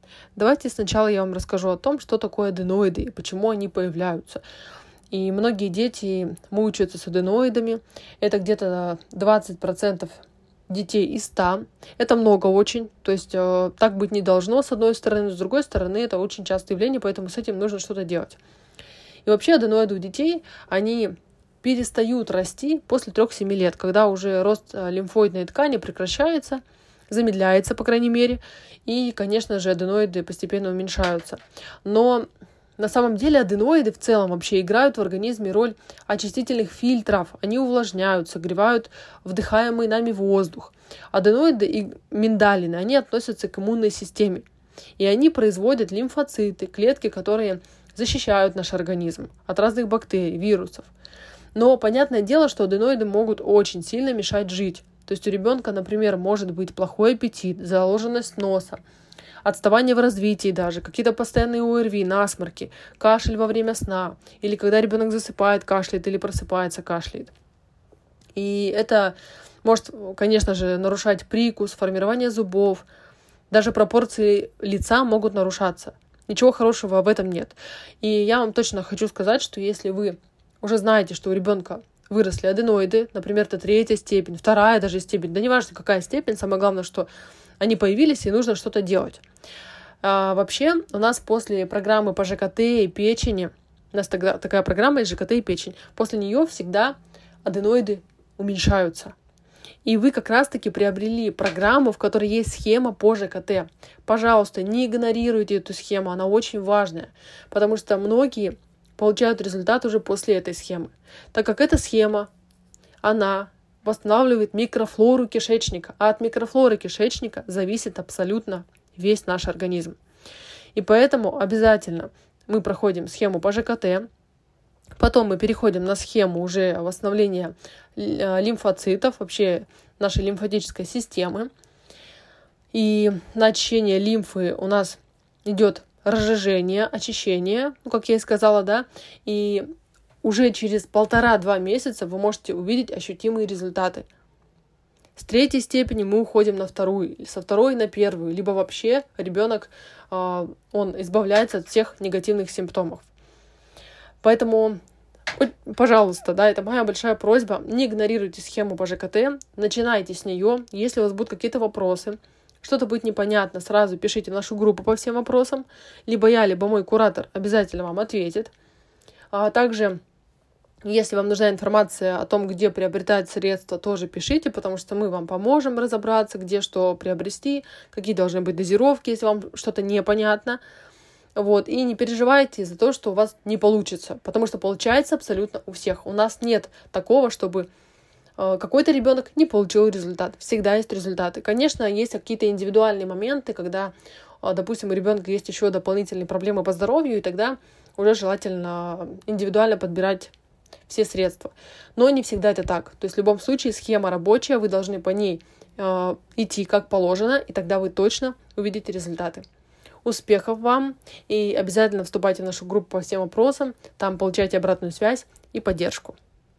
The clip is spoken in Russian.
Давайте сначала я вам расскажу о том, что такое аденоиды и почему они появляются. И многие дети мучаются с аденоидами. Это где-то 20% детей из 100. Это много очень. То есть так быть не должно, с одной стороны. С другой стороны, это очень частое явление, поэтому с этим нужно что-то делать. И вообще аденоиды у детей, они перестают расти после 3-7 лет, когда уже рост лимфоидной ткани прекращается, замедляется, по крайней мере, и, конечно же, аденоиды постепенно уменьшаются. Но на самом деле аденоиды в целом вообще играют в организме роль очистительных фильтров. Они увлажняют, согревают вдыхаемый нами воздух. Аденоиды и миндалины, они относятся к иммунной системе. И они производят лимфоциты, клетки, которые защищают наш организм от разных бактерий, вирусов. Но понятное дело, что аденоиды могут очень сильно мешать жить. То есть у ребенка, например, может быть плохой аппетит, заложенность носа, отставание в развитии даже, какие-то постоянные ОРВИ, насморки, кашель во время сна, или когда ребенок засыпает, кашляет, или просыпается, кашляет. И это может, конечно же, нарушать прикус, формирование зубов, даже пропорции лица могут нарушаться. Ничего хорошего в этом нет. И я вам точно хочу сказать, что если вы уже знаете, что у ребенка выросли аденоиды, например, это 3-я степень, 2-я даже степень, да неважно какая степень, самое главное, что они появились и нужно что-то делать. Вообще у нас после программы по ЖКТ и печени, у нас тогда такая программа есть ЖКТ и печень, после нее всегда аденоиды уменьшаются. И вы как раз-таки приобрели программу, в которой есть схема по ЖКТ. Пожалуйста, не игнорируйте эту схему, она очень важная, потому что многие получают результат уже после этой схемы. Так как эта схема, она восстанавливает микрофлору кишечника, а от микрофлоры кишечника зависит абсолютно весь наш организм. И поэтому обязательно мы проходим схему по ЖКТ, потом мы переходим на схему уже восстановления лимфоцитов, вообще нашей лимфатической системы. И на очищение лимфы у нас идет разжижение, очищение, как я и сказала, да, и уже через 1,5-2 месяца вы можете увидеть ощутимые результаты. С 3-й степени мы уходим на 2-ю, со 2-й на 1-ю, либо вообще ребенок, он избавляется от всех негативных симптомов. Поэтому, пожалуйста, да, это моя большая просьба, не игнорируйте схему по ЖКТ, начинайте с нее, если у вас будут какие-то вопросы, что-то будет непонятно, сразу пишите в нашу группу по всем вопросам. Либо я, либо мой куратор обязательно вам ответит. А также, если вам нужна информация о том, где приобретать средства, тоже пишите, потому что мы вам поможем разобраться, где что приобрести, какие должны быть дозировки, если вам что-то непонятно. Вот. И не переживайте за то, что у вас не получится, потому что получается абсолютно у всех. У нас нет такого, чтобы какой-то ребенок не получил результат. Всегда есть результаты. Конечно, есть какие-то индивидуальные моменты, когда, допустим, у ребенка есть еще дополнительные проблемы по здоровью, и тогда уже желательно индивидуально подбирать все средства. Но не всегда это так. То есть в любом случае схема рабочая, вы должны по ней идти как положено, и тогда вы точно увидите результаты. Успехов вам, и обязательно вступайте в нашу группу по всем вопросам, там получайте обратную связь и поддержку.